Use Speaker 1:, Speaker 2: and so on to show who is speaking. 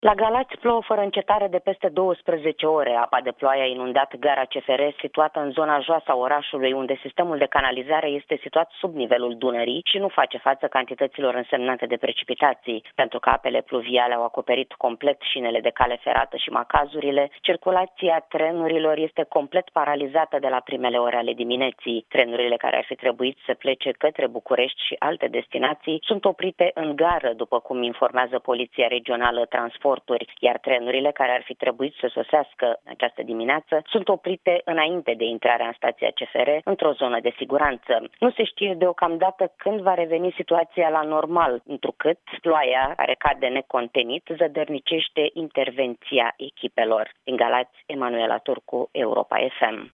Speaker 1: La Galați plouă fără încetare de peste 12 ore. Apa de ploaie a inundat gara CFR, situată în zona joasă a orașului, unde sistemul de canalizare este situat sub nivelul Dunării și nu face față cantităților însemnate de precipitații. Pentru că apele pluviale au acoperit complet șinele de cale ferată și macazurile, circulația trenurilor este complet paralizată de la primele ore ale dimineții. Trenurile care ar fi trebuit să plece către București și alte destinații sunt oprite în gară, după cum informează Poliția Regională Transport, iar trenurile care ar fi trebuit să sosească în această dimineață sunt oprite înainte de intrarea în stația CFR într-o zonă de siguranță. Nu se știe deocamdată când va reveni situația la normal, întrucât ploaia care cade necontenit zădărnicește intervenția echipelor. Din Galați, Emanuela Turcu, Europa FM.